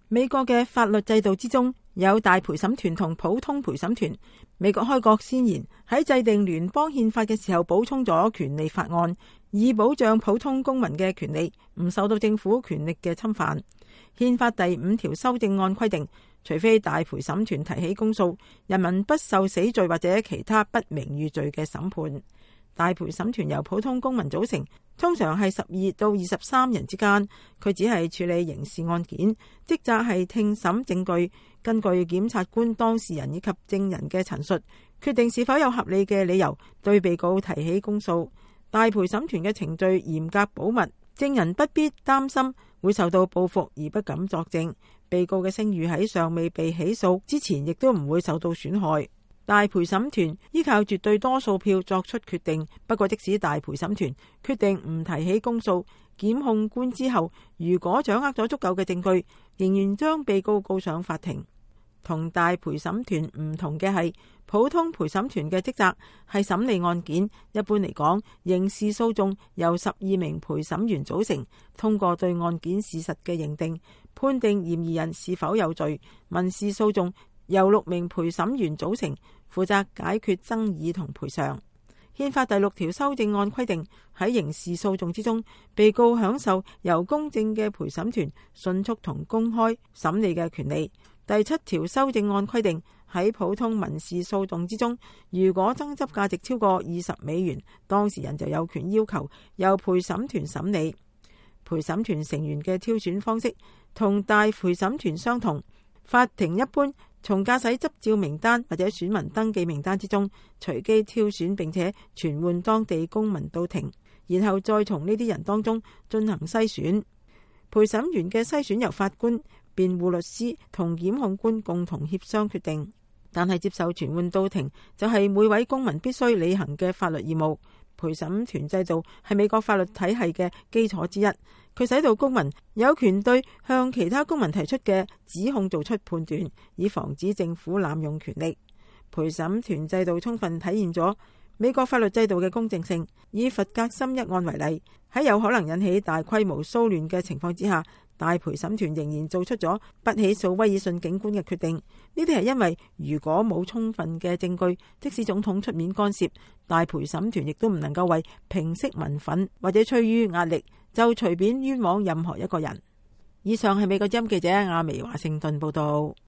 美國嘅法律制度之中有大陪審團同普通陪審團。美國開國先賢喺制定聯邦憲法嘅時候補充咗權利法案，以保障普通公民嘅權利唔受到政府權力嘅侵犯。憲法第5條修正案規定，除非大陪審團提起公訴，人民不受死罪或者其他不名譽罪嘅審判。大陪審團由普通公民組成，通常係12到23人之間。佢只係處理刑事案件，職責係聽審證據，根據檢察官、當事人以及證人嘅陳述，決定是否有合理嘅理由對被告提起公訴。大陪審團嘅程序嚴格保密，證人不必擔心會受到報復而不敢作證。被告嘅聲譽喺尚未被起訴之前，亦都唔會受到損害。大陪審團依靠絕對多數票作出決定。不過，即使大陪審團決定唔提起公訴，檢控官之後如果掌握咗足夠嘅證據，仍然將被告告上法庭。同大陪審團唔同嘅係，普通陪審團嘅職責係審理案件。一般嚟講，刑事訴訟由12名陪審員組成，通過對案件事實嘅認定，判定嫌疑人是否有罪。民事訴訟由6名陪審員組成，負責解決爭議同賠償。憲法第6條修正案規定，喺刑事訴訟之中，被告享受由公正嘅陪審團迅速同公開審理嘅權利。第7條修正案規定，喺普通民事訴訟之中，如果爭執價值超過20美元，當事人就有權要求由陪審團審理。陪審團成員嘅挑選方式同大陪審團相同。法庭一般從駕駛執照名單或者選民登記名單之中隨機挑選，並且傳喚當地公民到庭，然後再從呢啲人當中進行篩選。陪審員嘅篩選由法官、辯護律師同檢控官共同協商決定，但係接受傳喚到庭就係每位公民必須履行嘅法律義務。陪審團制度係美國法律體系嘅基礎之一，佢使到公民有權對向其他公民提出嘅指控做出判斷，以防止政府濫用權力。陪審團制度充分體現咗美國法律制度嘅公正性。以弗格森一案為例，喺有可能引起大規模騷亂嘅情況之下，大陪審團仍然做出咗不起訴威爾遜警官嘅決定。呢啲係因為如果冇充分嘅證據，即使總統出面干涉，大陪審團亦都唔能夠為平息民憤或者趨於壓力就隨便冤枉任何一個人。以上係美國之音記者亞薇華盛頓報道。